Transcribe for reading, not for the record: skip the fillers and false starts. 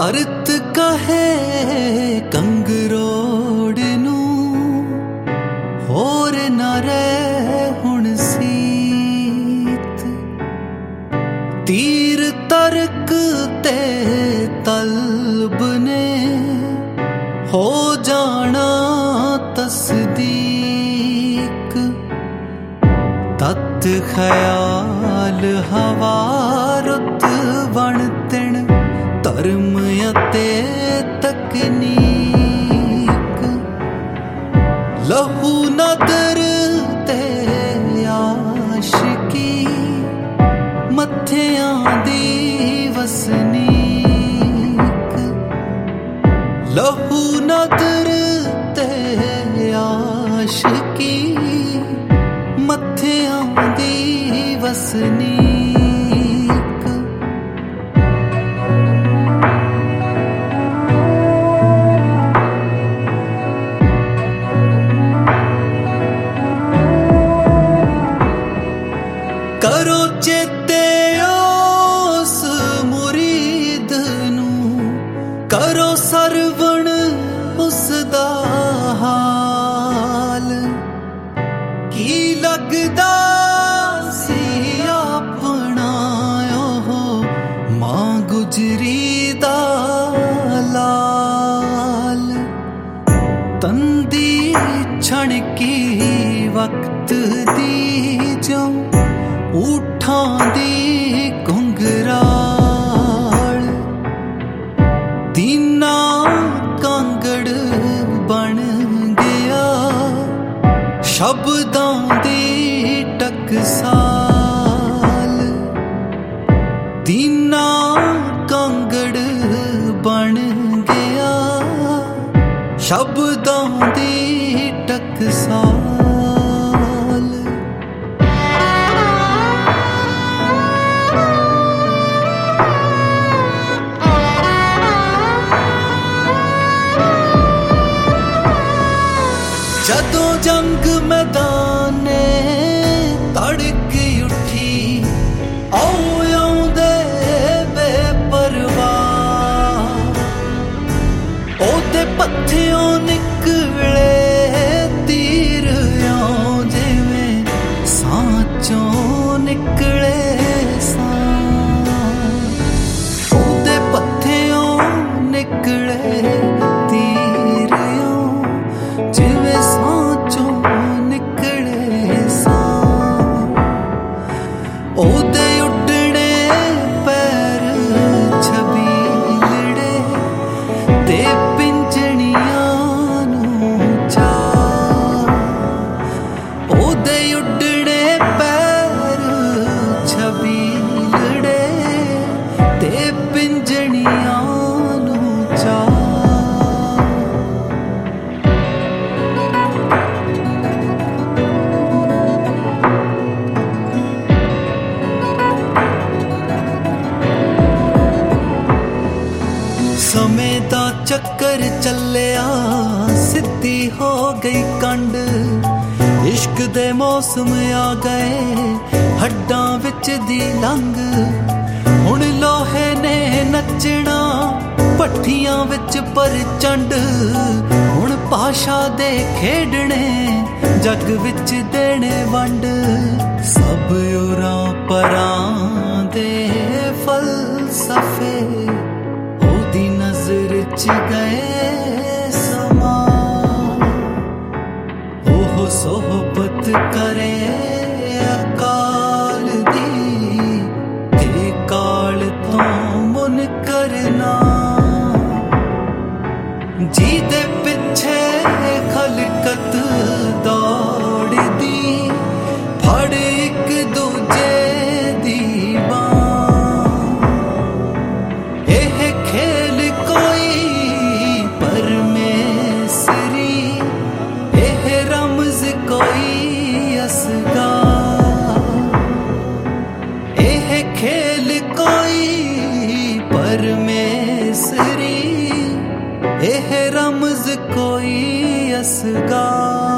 भरत कहे कंगरोड़ नू होर न रह हुण सीत। तीर तर्क ते तलब ने हो जाना तस्दीक। तत ख्याल हवा रुत बण तिण धर्म अते तकनीक। लहू नदर ते आशिकी मत्थियां दी वसनीक। लहू नदर ते आशिकी मत्थियां दी वसनीक। करो चेते उस मुरीद नू, करो सरवण उसदा हाल। की लगदा सी अपना ओहो मां गुजरी दा लाल। तंदी छणकी वक्त दी जो ऊठां दी घुंघराल। दीना कांगड़ बन गया शब्दां दी टकसाल। दीना कांगड़ बन गया शब्दां दी टकसाल। जदों जंग मैदाने तड़क उठी आउंदे बेपरवाह। ओदे पत्थियों निकले तीर जिवें सांचों निकले सां। ओदे पत्थियों निकले तीर जिवें सांचों निकले सां। ओदे उड्डणे पैर छबीलड़े ते पिंजणियां नूं चाह। ओदे उड्डणे पैर छबीलड़े ते पिंजणियां नूं चाह। समय दा चक्कर चलिया सिद्धी हो गई कंड। इश्क दे मौसम आ गए हड्डां विच दी लंग। हुण लोहे ने नचना भट्ठियां विच परचंड। हुण पाशा दे खेडने जग विच देने वंड। सब उरां परां दे फलसफे ओदी नजर च गए समा। ओह सोहबत करे अकाल दी ते काल तो मुन करना। जी दे पिछे खलकत दौड़दी फड़ एक दूजे दी बांह। एह खेल कोई परमेसरी एह रमज कोई असगा। एह खेल कोई परमेसरी एह रमज कोई असगा।